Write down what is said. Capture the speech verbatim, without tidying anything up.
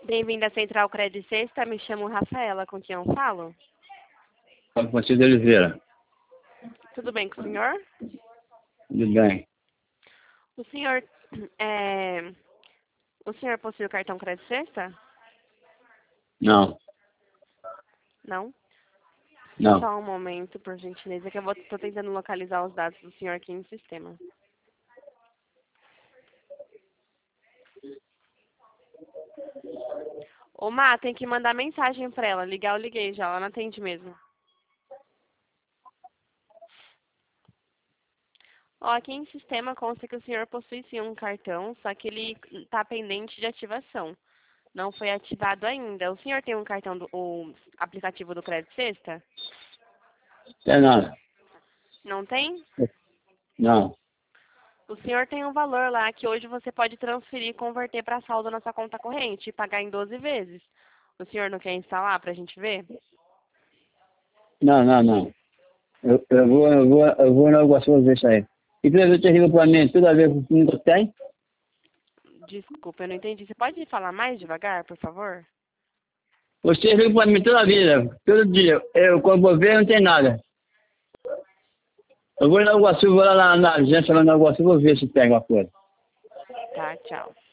Bem-vindo à Central Crédito Sexta, me chamo Rafaela, com quem eu falo? Francisco de Oliveira. Tudo bem com o senhor? Tudo bem. O senhor, é... o senhor possui o cartão Crédito Sexta? Não, Não? não. Só um momento, por gentileza, que eu vou, tô tentando localizar os dados do senhor aqui no sistema. Ô, Má, tem que mandar mensagem pra ela. Ligar, eu liguei já, ela não atende mesmo. Ó, aqui em sistema consta que o senhor possui sim um cartão, só que ele tá pendente de ativação. Não foi ativado ainda. O senhor tem um cartão do o aplicativo do Crédito Sexta? Tem nada. Não tem? Não. O senhor tem um valor lá que hoje você pode transferir e converter para saldo na sua conta corrente e pagar em doze vezes. O senhor não quer instalar para a gente ver? Não, não, não. Eu, eu vou, eu vou, eu vou no negócio ver isso aí. E toda vez que liga pra mim, toda vez que nunca tem? Desculpa, eu não entendi. Você pode falar mais devagar, por favor? Você liga pra mim toda vida, todo dia. Eu, quando vou ver, não tem nada. Eu vou no negócio, vou lá na, na agência, lá no negócio, vou ver se pega uma coisa. Tá, tchau.